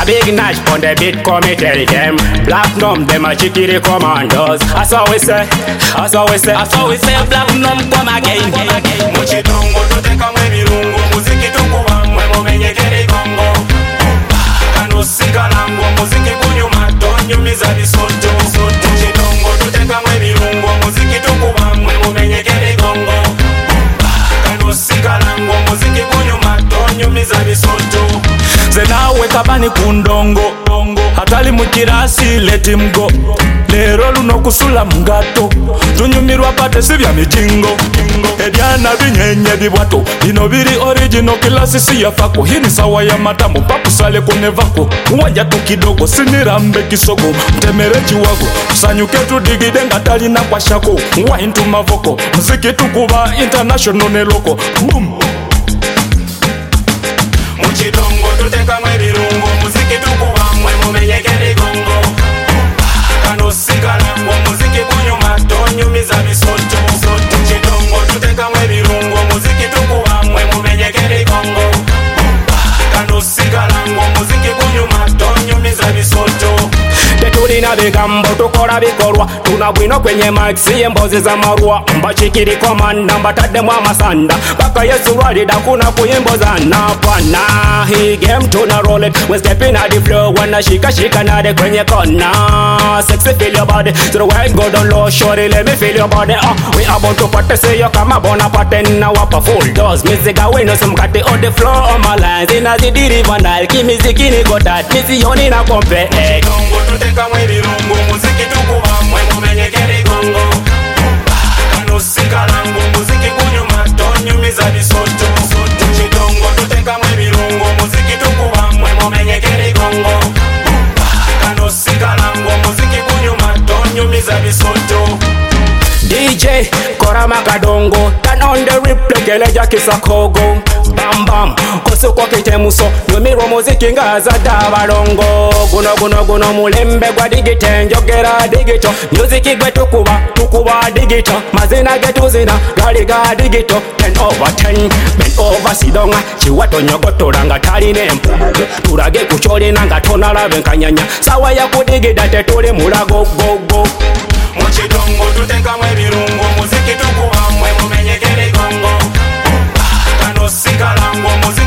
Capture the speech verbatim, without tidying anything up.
A big notch on the beat, come me tell them. Black Numb, them a chickity commandos. That's all we say, that's all we say, that's all we say. Black Numb, come again. Muchitongo tuteka mwe mirungu, muziki tukuwa mwe mumenye keri Kongo. Kanusika langu, muziki kunyuma tonyumiza bisoto. Muchitongo tuteka mwe mirungu, muziki tukuwa mwe mumenye keri Kongo. Kanusika langu, muziki kunyuma tonyumiza bisoto. Zenawe kabani kundongo hatali mukirasi let him go. Lero luno kusula mungato tunyumirwa pate sibya mijingo. Ebyana binyenye bibwato bino biri original kilasi si yafako. Hini sawa ya matamu pakusale kunevako. Mwanja tu kidogo sinirambe kisogo. Mtemere chiwago tusanyuke tudigide ngatali na kwa shako. Mwa intu mavoko muziki tukuba international ne loko. Boom. Muchitongo tuteka mwe birungo, muziki tukuwa mwe mumenye keri Kongo. Kanusika langu, muziki kunyuma tonyumiza bisoto. Muchitongo tuteka mwe birungo, muziki tukuwa mwe mumenye keri Kongo. Kanusika langu, muziki kunyuma tonyumiza bisoto. Tetulina bigambo tukora bikorwa, tunabwino kwenye mic siye mbozi za marua. Mbachikiri komanda mbatademu amasanda, baka Yesu ralida kuna kuyimboza na pana. He game tuna roll it, we stepping at the floor. Wanna shika shika nade kwenye kona. Sexy feel your body, so the white go down low. Shorty let me feel your body. Uh, we about to party, say you come up on a party. Now up a full dose, music away no some got on the floor on my lines. In a the river Nile, ki music ini go that. Missy yoni na kompe. Muchitongo tuteka mwe birungo, muziki tukuwa mwe mumenye keri Kongo. Kanusika langu, muziki kunyuma tonyumiza bisoto. Muchitongo tuteka mwe birungo, muziki tukuwa mwe mumenye keri Kongo. Kanusika langu, muziki kunyuma tonyumiza bisoto. D J kora makadongo, turn on the replay keleja kisakogo. Bam bam koso kwa kitemuso, nyumiro muziki ngaza dabalongo. Guno guno guno mulembe gwa digite, njogera digito. Music gwe tukuba tukuba digito, mazina getu zina gali ga digito. Ten over ten, bend over sidonga, chiwato nyogotora nga tali nempu. Turage kucholi nanga tonalabe nkanyanya, sawa ya kudigida tetuli mulago go go. Muchitongo tuteka mwe birungo, muziki tukuwa mwe mumenye keri Kongo. Kanusika langu, muziki